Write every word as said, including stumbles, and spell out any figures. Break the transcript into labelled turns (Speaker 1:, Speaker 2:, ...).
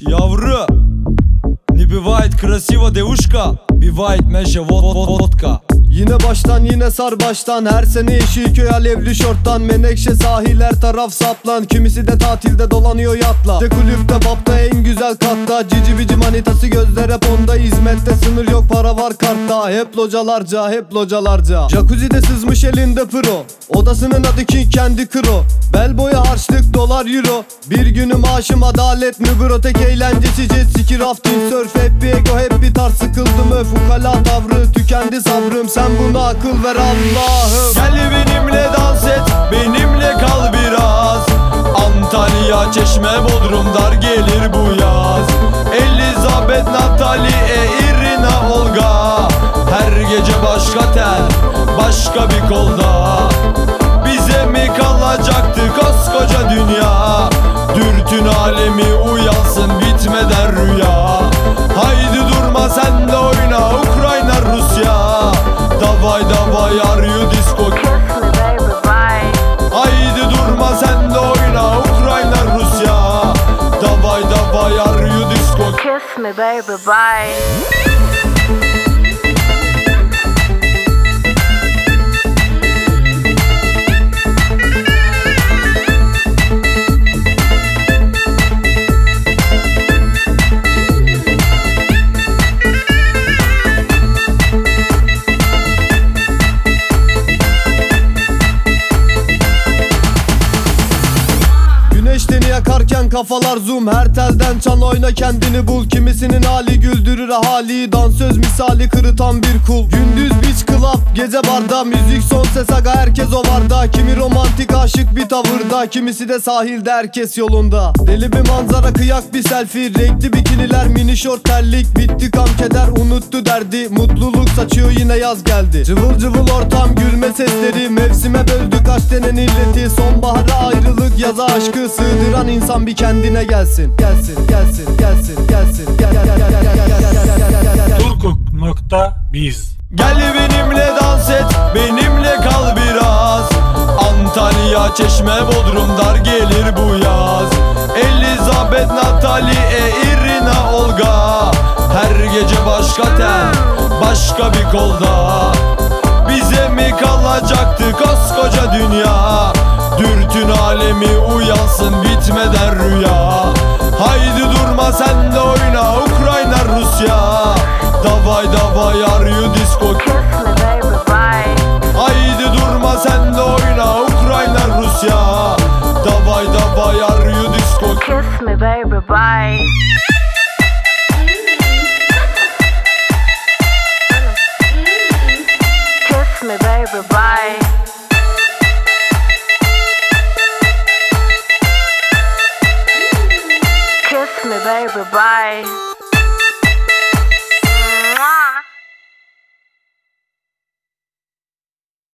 Speaker 1: yavru. Niby white, krasiva devuşka. Bir white meşe vodka.
Speaker 2: Yine baştan yine sar baştan. Her sene Yeşilköy alevli şorttan. Menekşe sahil her taraf saplan. Kimisi de tatilde dolanıyor yatla. De kulüpte babda en güzel katta. Cici bici manitası gözler hep onda. Hizmette sınır yok para var kartta. Hep localarca hep localarca. Jacuzzi'de sızmış elinde pro. Odasının adı King kendi kro. Bel boyu harçlık dolar euro. Bir günü maaşım adalet mi bro. Tek eğlencesi jet ski rafting surf. Hep bir ego hep bir tarz sıkıldım öf. Ukala tavrı tükendi sabrım. Sen buna akıl ver Allah'ım.
Speaker 1: Gel benimle dans et, benimle kal biraz. Antalya, Çeşme, Bodrum dar gelir bu yaz. Elizabeth, Natalie, Irina, Olga. Her gece başka tel, başka bir kolda. Bize mi kalacaktı koskoca dünya? Dürtün alemi uyansın bitmeden rüya. Haydi durma sen de oyna Ukrayna, Rusya. Davay davay are you disco?
Speaker 3: Kiss me baby bye.
Speaker 1: Haydi durma sen de oyna Ukrayna, Rusya. Davay davay are you disco?
Speaker 3: Kiss me baby bye.
Speaker 2: Güneşteni yakarken kafalar zoom. Her telden çal oyna kendini bul. Kimisinin hali güldürür ahali. Dansöz misali kırıtan bir kul. Gündüz beach club gece barda. Müzik son ses aga herkes o varda. Kimi romantik aşık bir tavırda. Kimisi de sahilde herkes yolunda. Deli bir manzara kıyak bir selfie. Renkli bikiniler mini şort terlik. Bitti kam keder unuttu derdi. Mutluluk saçıyor yine yaz geldi. Cıvıl cıvıl ortam gülme sesleri. Mevsime böldük kaç denen illeti. Sonbahara ayrılık yaza aşkı. Sığdıran insan bir kendine gelsin. Gelsin gelsin gelsin gelsin gel gel gel gel gel gel gel gel gel.
Speaker 4: Turkuk nokta biz.
Speaker 1: Gel benimle dans et, benimle kal biraz. Antalya, Çeşme, Bodrum dar gelir bu yaz. Elizabeth, Natalie, Irina, Olga. Her gece başka tel, başka bir kolda. Bize mi kalacaktı koskoca dünya? Dürtün alemi uyansın bitmeden rüya. Haydi durma sen de oyna Ukrayna, Rusya. Davay davay are you disco?
Speaker 3: Kiss me baby bye.
Speaker 1: Haydi durma sen de oyna Ukrayna, Rusya. Davay davay are you disco?
Speaker 3: Kiss me baby bye. Kiss me baby bye. Kiss me baby bye.